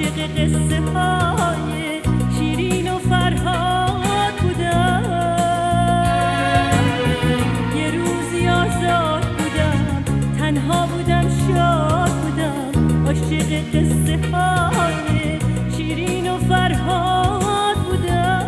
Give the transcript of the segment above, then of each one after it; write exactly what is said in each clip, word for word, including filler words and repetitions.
عاشق قصه های شیرین و فرهاد بودم. یه روزی آزاد بودم، تنها بودم، شاد بودم، عاشق قصه های شیرین و فرهاد بودم.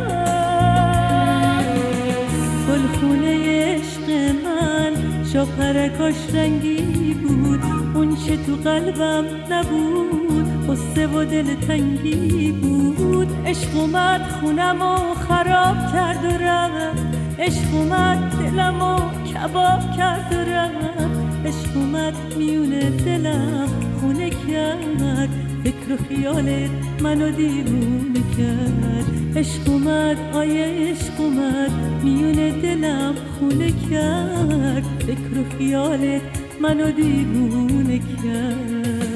گلخونه عشق من شاپرکاش رنگی بود، اون چه تو قلبم نبود قصه و دل تنگی بود. عشق اومد خونم و خراب کرد و رفت، عشق اومد دلم و کباب کرد و رفت، عشق اومد میون دلم خونه کرد، فکر و خیالت منو دیوونه کرد. عشق اومد آیه عشق اومد میون دلم خونه کرد، فکر و خیالت منو دیوونه کرد.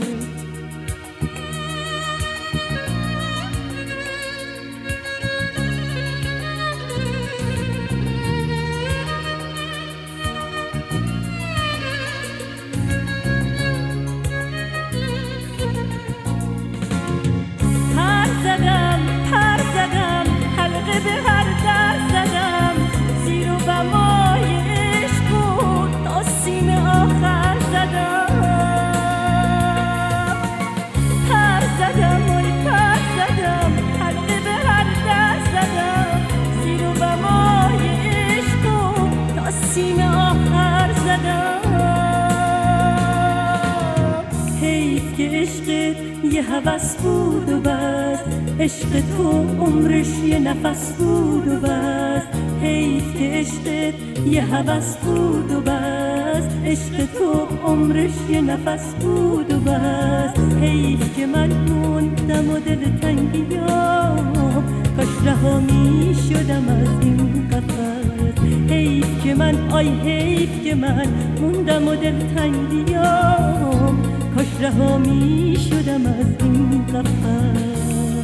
یه هوس بود و بس، عشق تو عمرش یه نفس بود و بس. حیف که عشقت یه هوس بود و بس، عشق تو عمرش یه نفس بود و بس. حیف که من موندم و دل تنگیام، کاش رها می شدم از این قفس. حیف که من آی حیف که من موندم و دل تنگیام، کاش رها می شدم از این قفس.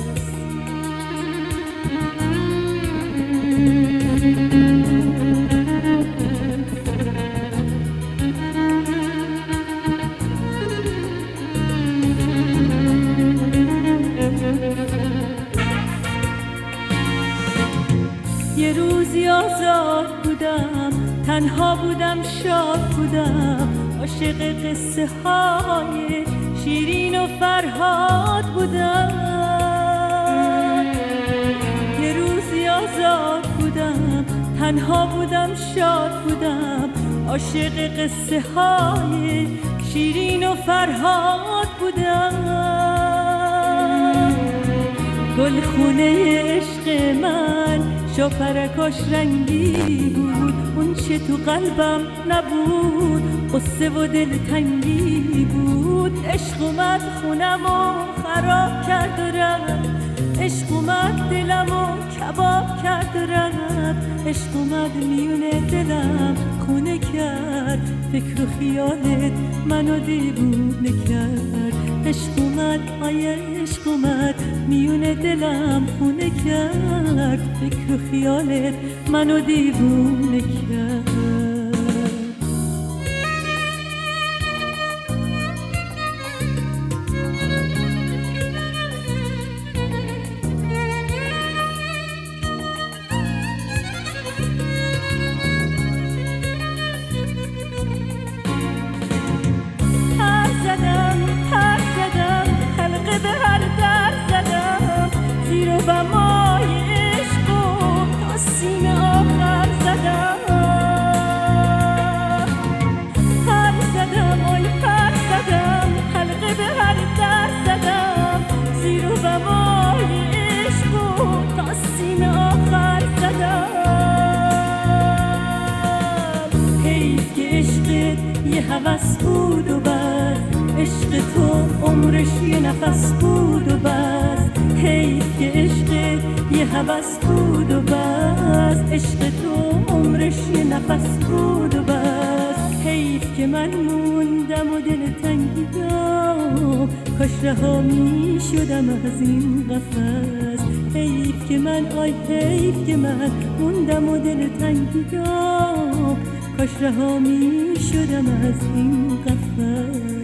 یه روزی آزاد بودم، تنها بودم، شاد بودم، عاشق قصه های شیرین و فرهاد بودم. یه روزی آزاد بودم، تنها بودم، شاد بودم، عاشق قصه های شیرین و فرهاد بودم. گلخونه عشق من شاپرکاش رنگی بود، اون چه تو قلبم نبود قصه و دل تنگی بود. عشق اومد خونم و خراب کرد و رفت، عشق اومد دلم و کباب کرد و رفت، عشق اومد میون دلم خونه کرد، فکر و خیالت منو دیوونه کرد. عشق اومد آیه عشق اومد میون دلم خونه کرد، فکر و خیالت منو دیوونه کرد. و مای عشق و تا سینه آخر زدم، پر زدم آی پر زدم، حلقه به هر در زدم، زیر و مای عشق و تا سینه آخر زدم. حیف که عشقت یه هوس بود و بس، عشق تو عمرش یه نفس بود و بس. حیف که عشقت یه هوس بود و بس، عشق تو عمرش یه نفس بود و بس. حیف که من موندم و دل تنگی دام، کاش رها می شدم از این قفس. حیف که من آی حیف که من موندم و دل تنگی دام، کاش رها می شدم از این قفس.